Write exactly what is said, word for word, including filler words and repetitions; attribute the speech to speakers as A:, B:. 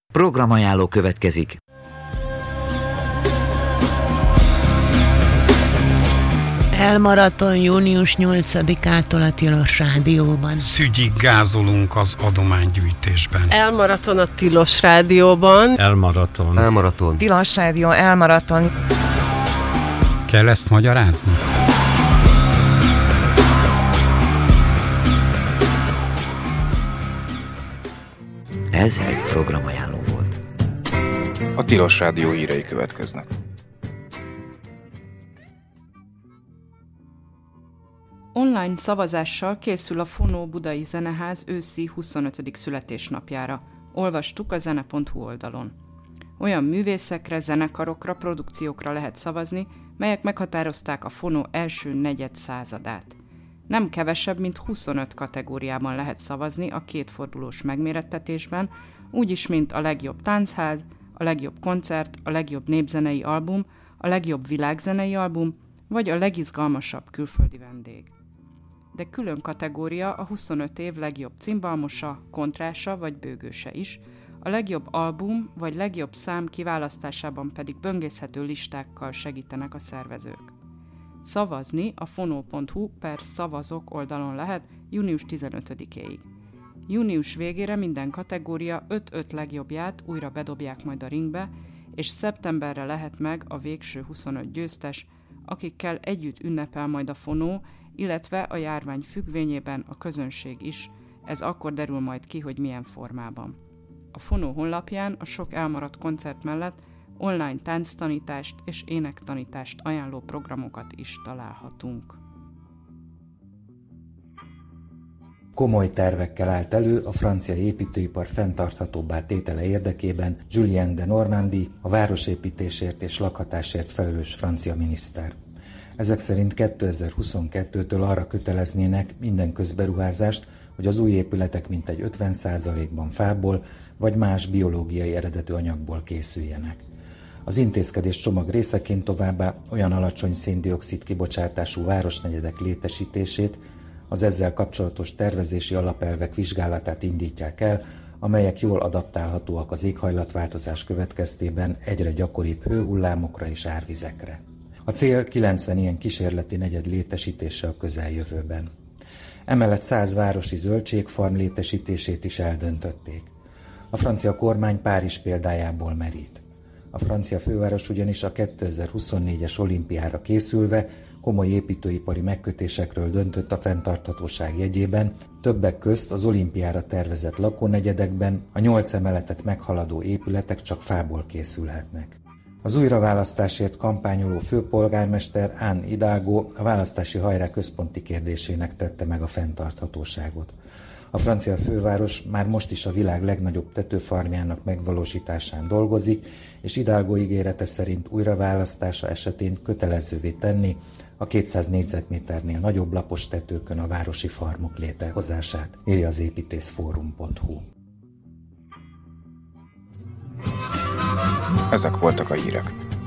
A: Programajánló következik.
B: Elmaraton június nyolcadikától a Tilos Rádióban.
C: Szügyig gázolunk az adománygyűjtésben.
D: Elmaraton a Tilos Rádióban.
C: Elmaraton.
E: Elmaraton.
F: Tilos Rádió, elmaraton.
C: Kell ezt magyarázni?
A: Ez egy programajánló volt.
E: A Tilos Rádió hírei következnek.
G: Online szavazással készül a Fonó Budai Zeneház őszi huszonötödik születésnapjára. Olvastuk a zene pont hu oldalon. Olyan művészekre, zenekarokra, produkciókra lehet szavazni, melyek meghatározták a Fonó első negyed századát. Nem kevesebb, mint huszonöt kategóriában lehet szavazni a kétfordulós megmérettetésben, úgyis, mint a legjobb táncház, a legjobb koncert, a legjobb népzenei album, a legjobb világzenei album, vagy a legizgalmasabb külföldi vendég. De külön kategória a huszonöt év legjobb cimbalmosa, kontrása vagy bőgőse is, a legjobb album vagy legjobb szám kiválasztásában pedig böngészhető listákkal segítenek a szervezők. Szavazni a fonó pont hu per szavazok oldalon lehet június tizenötödikéig. Június végére minden kategória öt-öt legjobbját újra bedobják majd a ringbe, és szeptemberre lehet meg a végső huszonöt győztes, akikkel együtt ünnepel majd a Fonó, illetve a járvány függvényében a közönség is, ez akkor derül majd ki, hogy milyen formában. A Fonó honlapján a sok elmaradt koncert mellett online tánctanítást és énektanítást ajánló programokat is találhatunk.
H: Komoly tervekkel állt elő a francia építőipar fenntarthatóbbá tétele érdekében Julien de Normandie, a városépítésért és lakhatásért felelős francia miniszter. Ezek szerint kétezer-huszonkettőtől arra köteleznének minden közberuházást, hogy az új épületek mintegy ötven százalékban fából vagy más biológiai eredetű anyagból készüljenek. Az intézkedés csomag részeként továbbá olyan alacsony szén-dioxid kibocsátású városnegyedek létesítését, az ezzel kapcsolatos tervezési alapelvek vizsgálatát indítják el, amelyek jól adaptálhatóak az éghajlatváltozás következtében egyre gyakoribb hőhullámokra és árvizekre. A cél kilencven ilyen kísérleti negyed létesítése a közeljövőben. Emellett száz városi zöldségfarm létesítését is eldöntötték. A francia kormány Párizs példájából merít. A francia főváros ugyanis a kétezer-huszonnégyes olimpiára készülve komoly építőipari megkötésekről döntött a fenntarthatóság jegyében, többek közt az olimpiára tervezett lakónegyedekben a nyolc emeletet meghaladó épületek csak fából készülhetnek. Az újraválasztásért kampányoló főpolgármester Anne Hidalgo a választási hajrá központi kérdésének tette meg a fenntarthatóságot. A francia főváros már most is a világ legnagyobb tetőfarmjának megvalósításán dolgozik, és Hidalgo ígérete szerint újraválasztása esetén kötelezővé tenni a kétszáz négyzetméternél nagyobb lapos tetőkön a városi farmok létrehozását, írja az építészforum pont hu.
E: Ezek voltak a hírek.